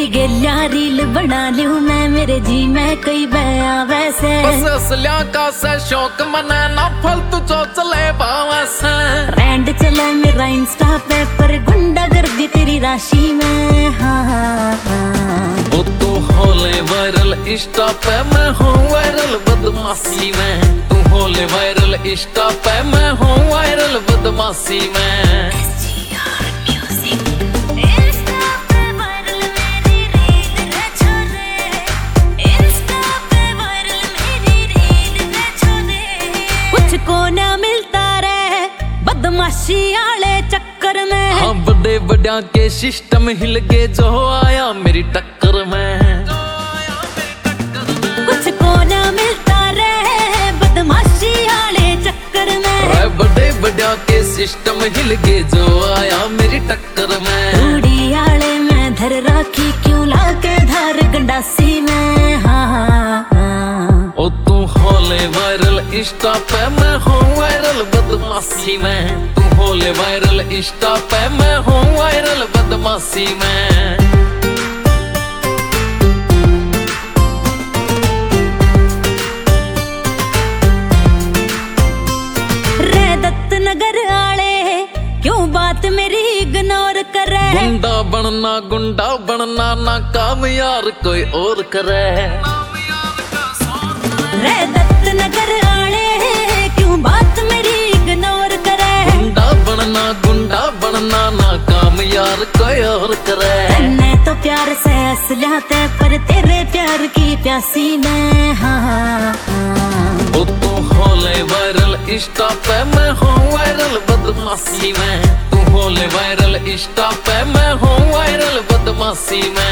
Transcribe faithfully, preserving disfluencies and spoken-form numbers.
तेरी गेलिया रील बना लूं मैं, मेरे जी में कोई बया वैसे। बस असलिया का से शौक मना ना फालतू जो चले बावैसे। ट्रेंड चले मेरा इंस्टा पे पर गुंडा गर्दी तेरी राशि में। हाँ हाँ हाँ वो तू होले वायरल इंस्टा पे, मैं हूँ वायरल बदमाशी में। तू होले वायरल इंस्टा पे, मैं हूँ वायरल बदमाशी में। को ना मिलता रे बदमाशी आले चक्कर में। हाँ बड़े बड़ा के सिस्टम हिल गए जो आया मेरी टक्कर में। कुछ को ना मिलता रे बदमाशी आले चक्कर में। बड़े बड़ा के सिस्टम हिल गए जो आया मेरी टक्कर में। उड़ी आले में धर राखी क्यों लाके धार गंडासी में। हाँ हाँ हाँ ओ तू होले वायरल इंस्टा पे, मैं हूँ वायरल बदमाशी में। तू होले वायरल इंस्टा पे, मैं हूँ वायरल बदमाशी में। रे दत्त नगर आले क्यों बात मेरी इग्नोर करे। गुंडा बनना गुंडा बनना ना काम यार कोई और करे। रे दत्त नगर आले क्यों बात मेरी इग्नोर करे। गुंडा बनना गुंडा बनना ना काम यार कोई और करे। तन्ने तो प्यार से हंस जाते पर तेरे प्यार की प्यासी में। हाँ हाँ हाँ ओ तू होले वायरल इंस्टा पे, मैं हूँ वायरल बदमाशी में। तू होले वायरल इंस्टा पे, मैं हूँ वायरल बदमाशी में।